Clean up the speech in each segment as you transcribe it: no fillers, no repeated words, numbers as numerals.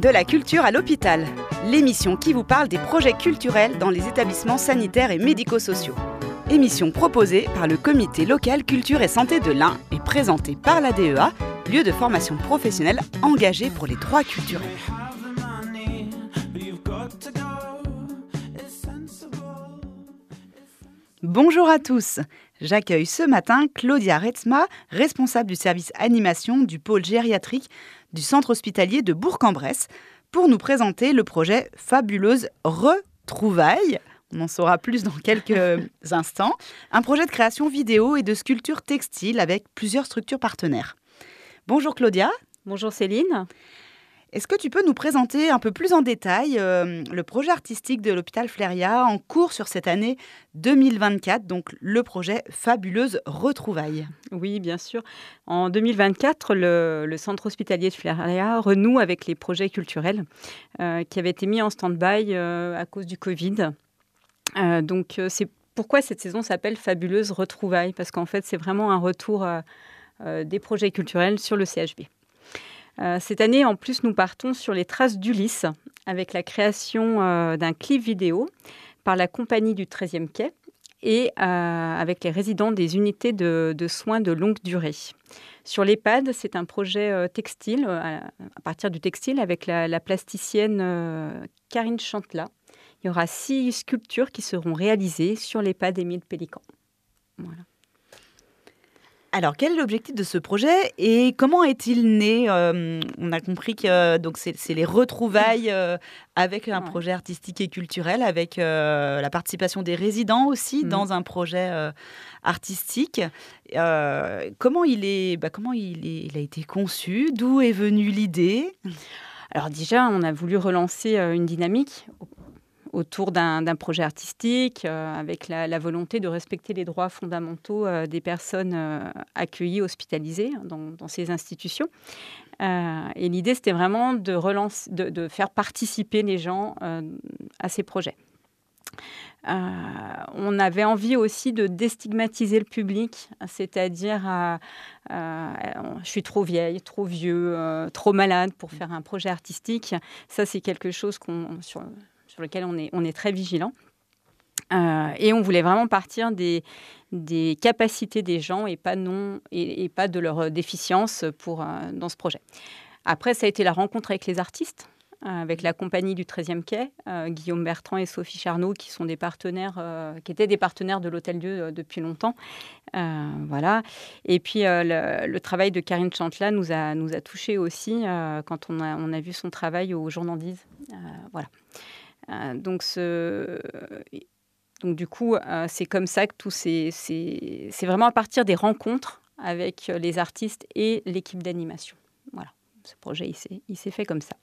De la culture à l'hôpital, l'émission qui vous parle des projets culturels dans les établissements sanitaires et médico-sociaux. Émission proposée par le Comité local culture et santé de l'Ain et présentée par la DEA, lieu de formation professionnelle engagé pour les droits culturels. Bonjour à tous, j'accueille ce matin Claudia Retzma, responsable du service animation du pôle gériatrique du centre hospitalier de Bourg-en-Bresse, pour nous présenter le projet Fabuleuse Retrouvailles. On en saura plus dans quelques instants. Un projet de création vidéo et de sculpture textile avec plusieurs structures partenaires. Bonjour Claudia. Bonjour Céline. Est-ce que tu peux nous présenter un peu plus en détail le projet artistique de l'hôpital Fléria en cours sur cette année 2024, donc le projet Fabuleuse Retrouvailles? Oui, bien sûr. En 2024, le centre hospitalier de Fléria renoue avec les projets culturels qui avaient été mis en stand-by à cause du Covid. C'est pourquoi cette saison s'appelle Fabuleuse Retrouvailles, parce qu'en fait, c'est vraiment un retour des projets culturels sur le CHB. Cette année, en plus, nous partons sur les traces d'Ulysse avec la création d'un clip vidéo par la compagnie du 13e quai et avec les résidents des unités de soins de longue durée. Sur l'EHPAD, c'est un projet textile, à partir du textile, avec la plasticienne Karine Chantela. Il y aura 6 sculptures qui seront réalisées sur l'EHPAD Émile Pélican. Voilà. Alors, quel est l'objectif de ce projet et comment est-il né? On a compris que c'est les retrouvailles avec un projet artistique et culturel, avec la participation des résidents aussi dans un projet artistique. Comment il a été conçu? D'où est venue l'idée? Alors déjà, on a voulu relancer une dynamique autour d'un projet artistique, avec la volonté de respecter les droits fondamentaux des personnes accueillies, hospitalisées dans ces institutions. Et l'idée, c'était vraiment de faire participer les gens à ces projets. On avait envie aussi de déstigmatiser le public, c'est-à-dire je suis trop vieille, trop vieux, trop malade pour faire un projet artistique. Ça, c'est quelque chose sur lequel on est très vigilant. Et on voulait vraiment partir des capacités des gens et pas de leur déficience dans ce projet. Après, ça a été la rencontre avec les artistes, avec la compagnie du 13e quai, Guillaume Bertrand et Sophie Charnot, qui sont des partenaires, qui étaient des partenaires de l'Hôtel-Dieu depuis longtemps. Voilà. Et puis, le travail de Karine Chantela nous a touchés aussi quand on a vu son travail au Journandise. Voilà. Donc du coup, c'est comme ça que c'est vraiment à partir des rencontres avec les artistes et l'équipe d'animation. Voilà, ce projet, il s'est fait comme ça.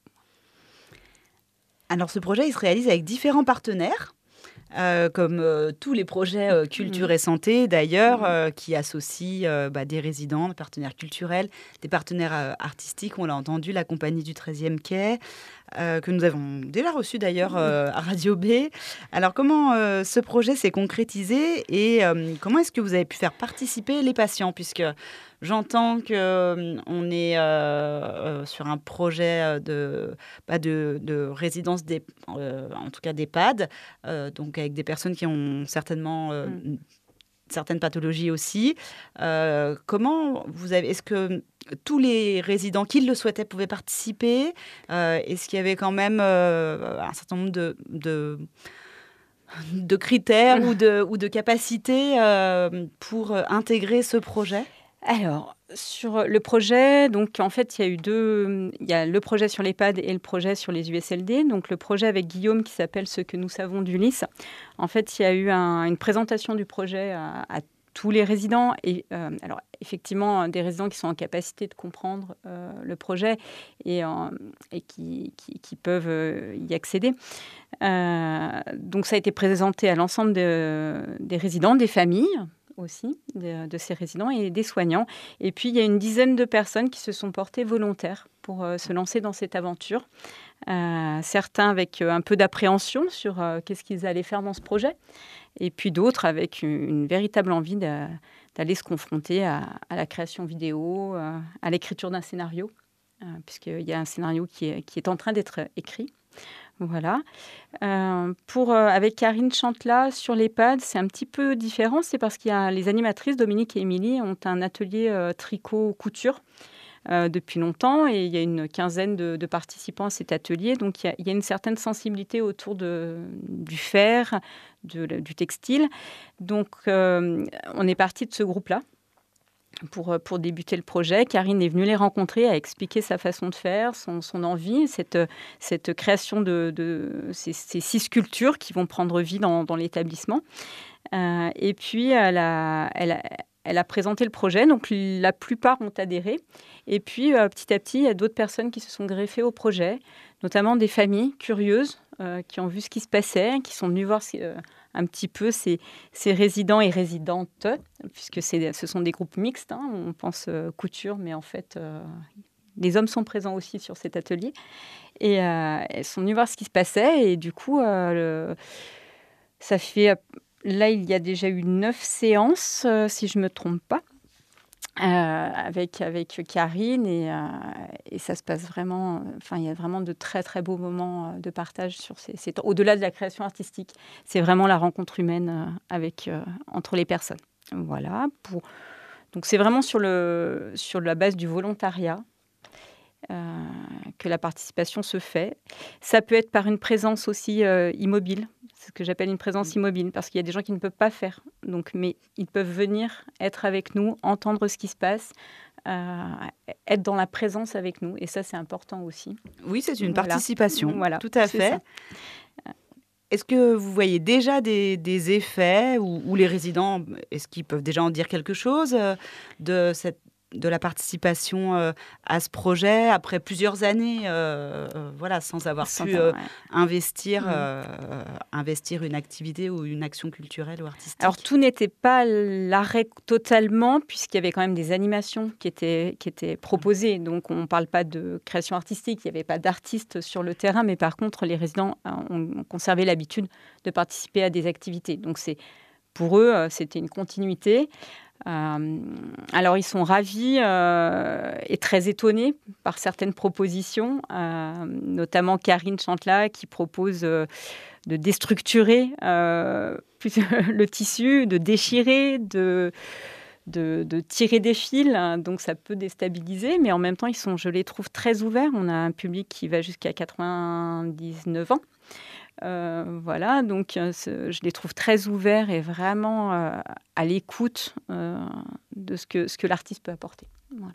Alors, ce projet, il se réalise avec différents partenaires, comme tous les projets culture et santé, d'ailleurs, qui associent des résidents, des partenaires culturels, des partenaires artistiques. On l'a entendu, la compagnie du 13e quai, que nous avons déjà reçu d'ailleurs à Radio B. Alors, comment ce projet s'est concrétisé et comment est-ce que vous avez pu faire participer les patients, puisque j'entends qu'on est sur un projet de résidence, en tout cas d'EHPAD, donc avec des personnes qui ont certainement certaines pathologies aussi. Est-ce que tous les résidents qui le souhaitaient pouvaient participer? Est-ce qu'il y avait quand même un certain nombre de critères ou de capacités pour intégrer ce projet? Alors, sur le projet, donc en fait, il y a le projet sur l'EHPAD et le projet sur les USLD. Donc, le projet avec Guillaume qui s'appelle Ce que nous savons d'Ulysse. En fait, il y a eu une présentation du projet à tous les résidents. Et alors, effectivement, des résidents qui sont en capacité de comprendre le projet et qui peuvent y accéder. Donc, ça a été présenté à l'ensemble des résidents, des familles aussi, de ces résidents et des soignants. Et puis, il y a une dizaine de personnes qui se sont portées volontaires pour se lancer dans cette aventure. Certains avec un peu d'appréhension sur qu'est-ce qu'ils allaient faire dans ce projet. Et puis d'autres avec une véritable envie d'aller se confronter à la création vidéo, à l'écriture d'un scénario. puisqu'il y a un scénario qui est en train d'être écrit. Voilà. Avec Karine Chantelain sur l'EHPAD, c'est un petit peu différent. C'est parce qu'il y a les animatrices, Dominique et Émilie, ont un atelier tricot-couture depuis longtemps, et il y a une quinzaine de participants à cet atelier. Donc, il y a une certaine sensibilité autour du fer, du textile. Donc, on est parti de ce groupe-là pour débuter le projet. Karine est venue les rencontrer, a expliqué sa façon de faire, son envie, cette création de ces 6 sculptures qui vont prendre vie dans l'établissement. Et puis, elle a présenté le projet, donc la plupart ont adhéré. Et puis, petit à petit, il y a d'autres personnes qui se sont greffées au projet, notamment des familles curieuses qui ont vu ce qui se passait, qui sont venues voir un petit peu ces résidents et résidentes, puisque ce sont des groupes mixtes. On pense couture, mais en fait, les hommes sont présents aussi sur cet atelier. Et elles sont venues voir ce qui se passait. Et du coup, ça fait... Là, il y a déjà eu 9 séances, si je ne me trompe pas, avec Karine. Et ça se passe vraiment... Enfin, il y a vraiment de très, très beaux moments de partage sur au-delà de la création artistique. C'est vraiment la rencontre humaine entre les personnes. Voilà. Donc, c'est vraiment sur la base du volontariat que la participation se fait. Ça peut être par une présence aussi immobile. C'est ce que j'appelle une présence immobile, parce qu'il y a des gens qui ne peuvent pas faire. Mais ils peuvent venir être avec nous, entendre ce qui se passe, être dans la présence avec nous. Et ça, c'est important aussi. Oui, c'est une participation, voilà, tout à fait. Est-ce que vous voyez déjà des effets ou les résidents, est-ce qu'ils peuvent déjà en dire quelque chose de la participation à ce projet après plusieurs années, sans avoir pu investir une activité ou une action culturelle ou artistique? Alors, tout n'était pas l'arrêt totalement, puisqu'il y avait quand même des animations qui étaient proposées. Donc, on ne parle pas de création artistique, il n'y avait pas d'artistes sur le terrain, mais par contre, les résidents ont conservé l'habitude de participer à des activités. Donc, pour eux, c'était une continuité. Alors, ils sont ravis et très étonnés par certaines propositions, notamment Karine Chantelain qui propose de déstructurer le tissu, de déchirer, de tirer des fils. Donc, ça peut déstabiliser, mais en même temps, je les trouve très ouverts. On a un public qui va jusqu'à 99 ans. Voilà, donc je les trouve très ouverts et vraiment à l'écoute de ce que l'artiste peut apporter. Voilà.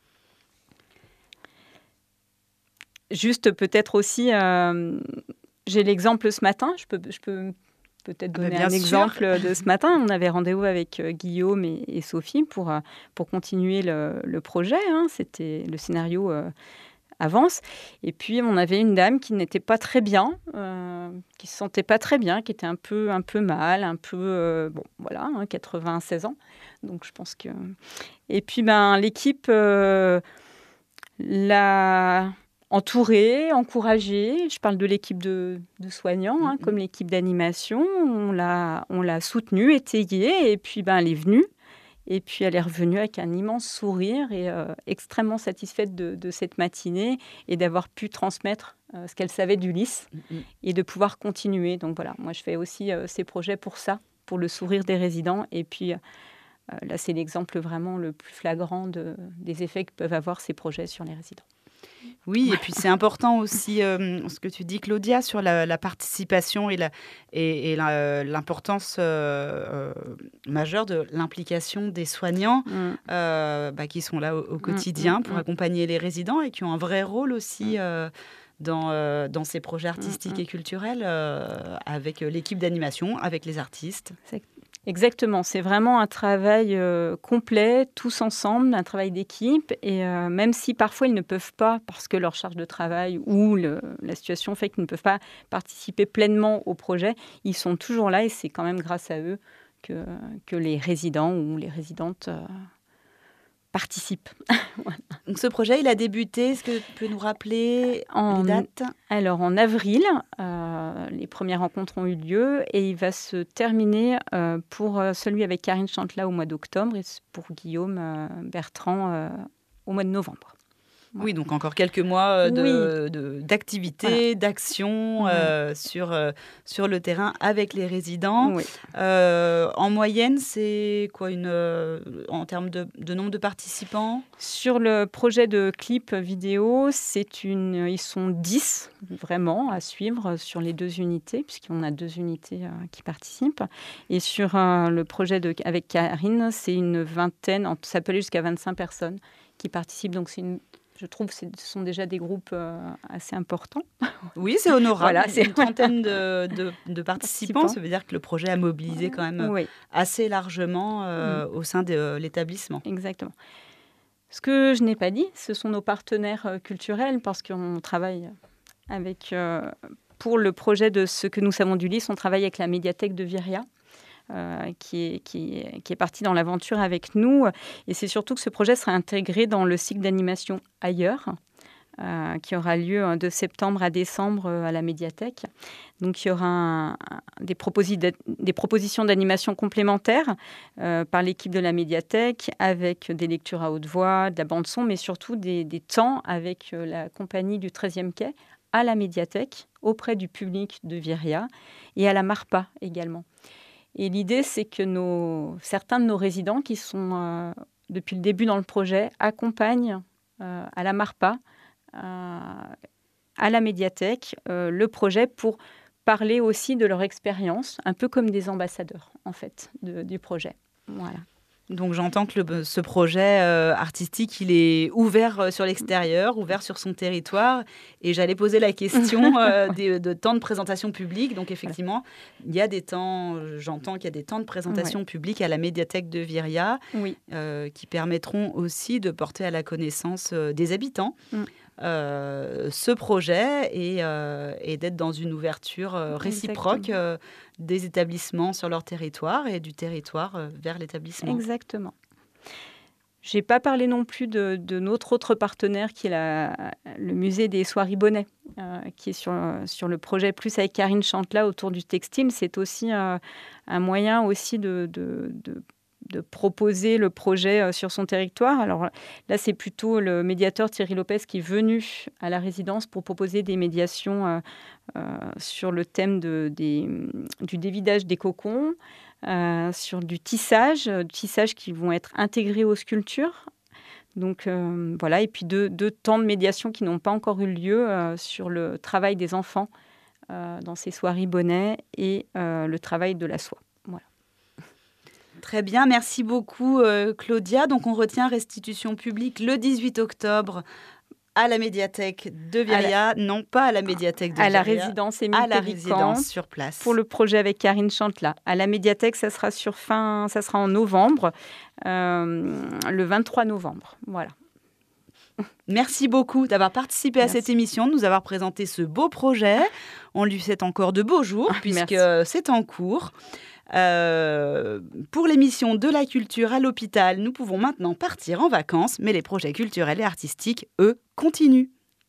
Juste peut-être aussi, j'ai l'exemple ce matin, je peux peut-être donner un exemple de ce matin. On avait rendez-vous avec Guillaume et Sophie pour continuer le projet. C'était le scénario avance. Et puis, on avait une dame qui n'était pas très bien, qui se sentait pas très bien, qui était un peu mal, 96 ans. Donc, je pense que... Et puis, l'équipe l'a entourée, encouragée. Je parle de l'équipe de soignants, comme l'équipe d'animation. On l'a soutenue, étayée, et puis, elle est venue. Et puis, elle est revenue avec un immense sourire et extrêmement satisfaite de cette matinée et d'avoir pu transmettre ce qu'elle savait d'Ulysse et de pouvoir continuer. Donc voilà, moi, je fais aussi ces projets pour ça, pour le sourire des résidents. Et puis, là, c'est l'exemple vraiment le plus flagrant des effets que peuvent avoir ces projets sur les résidents. Oui, et puis c'est important aussi ce que tu dis, Claudia, sur la participation et l'importance majeure de l'implication des soignants qui sont là au quotidien pour accompagner les résidents et qui ont un vrai rôle aussi dans ces projets artistiques et culturels avec l'équipe d'animation, avec les artistes. Exactement, c'est vraiment un travail complet, tous ensemble, un travail d'équipe. Et même si parfois ils ne peuvent pas, parce que leur charge de travail ou la situation fait qu'ils ne peuvent pas participer pleinement au projet, ils sont toujours là et c'est quand même grâce à eux que les résidents ou les résidentes participent. Voilà. Donc ce projet, il a débuté, est-ce que tu peux nous rappeler les dates ? Alors en avril, les premières rencontres ont eu lieu et il va se terminer pour celui avec Karine Chantelain au mois d'octobre et pour Guillaume Bertrand au mois de novembre. Oui, donc encore quelques mois d'activité, d'action sur le terrain avec les résidents. Oui. En moyenne, c'est quoi en termes de nombre de participants? Sur le projet de clip vidéo, ils sont 10 vraiment à suivre sur les 2 unités, puisqu'on a 2 unités qui participent. Et sur le projet avec Karine, c'est une vingtaine, ça peut aller jusqu'à 25 personnes qui participent. Donc je trouve que ce sont déjà des groupes assez importants. Oui, c'est honorable. Voilà, c'est une trentaine de participants. Ça veut dire que le projet a mobilisé quand même assez largement au sein de l'établissement. Exactement. Ce que je n'ai pas dit, ce sont nos partenaires culturels, parce qu'on travaille avec, pour le projet de Ce que nous savons d'Ulysse, on travaille avec la médiathèque de Viria, qui est partie dans l'aventure avec nous. Et c'est surtout que ce projet sera intégré dans le cycle d'animation Ailleurs, qui aura lieu de septembre à décembre à la médiathèque. Donc il y aura des propositions d'animation complémentaires par l'équipe de la médiathèque, avec des lectures à haute voix, de la bande-son, mais surtout des temps avec la compagnie du 13e quai à la médiathèque, auprès du public de Viria, et à la Marpa également. Et l'idée, c'est que certains de nos résidents qui sont depuis le début dans le projet accompagnent à la Marpa, à la médiathèque, le projet pour parler aussi de leur expérience, un peu comme des ambassadeurs, en fait, du projet. Voilà. Donc j'entends que ce projet artistique, il est ouvert sur l'extérieur, ouvert sur son territoire. Et j'allais poser la question de temps de présentation publique. Donc effectivement, il y a des temps, j'entends qu'il y a des temps de présentation publique à la médiathèque de Viria, qui permettront aussi de porter à la connaissance des habitants ce projet et d'être dans une ouverture réciproque des établissements sur leur territoire et du territoire vers l'établissement. Exactement. Je n'ai pas parlé non plus de notre autre partenaire qui est le musée des Soieries Bonnet, qui est sur le projet Plus avec Karine Chantela autour du textile. C'est aussi un moyen aussi de proposer le projet sur son territoire. Alors là, c'est plutôt le médiateur Thierry Lopez qui est venu à la résidence pour proposer des médiations sur le thème du dévidage des cocons, sur du tissage qui vont être intégrés aux sculptures. Donc voilà, et puis deux temps de médiation qui n'ont pas encore eu lieu sur le travail des enfants dans ces soieries Bonnet et le travail de la soie. Voilà. Très bien, merci beaucoup Claudia. Donc on retient restitution publique le 18 octobre à la médiathèque de Viria, non pas à la médiathèque de Viria. À la résidence Émile à la Pélican, résidence sur place. Pour le projet avec Karine Chantela. À la médiathèque, ça sera en novembre, le 23 novembre. Voilà. Merci beaucoup d'avoir participé à cette émission, de nous avoir présenté ce beau projet. On lui souhaite encore de beaux jours puisque c'est en cours. Pour l'émission De la culture à l'hôpital, nous pouvons maintenant partir en vacances, mais les projets culturels et artistiques, eux, continuent.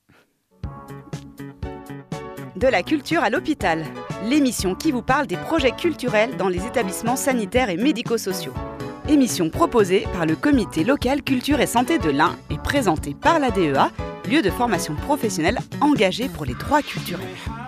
De la culture à l'hôpital, l'émission qui vous parle des projets culturels dans les établissements sanitaires et médico-sociaux. Émission proposée par le Comité local culture et santé de l'Ain et présentée par l'ADEA, lieu de formation professionnelle engagé pour les droits culturels.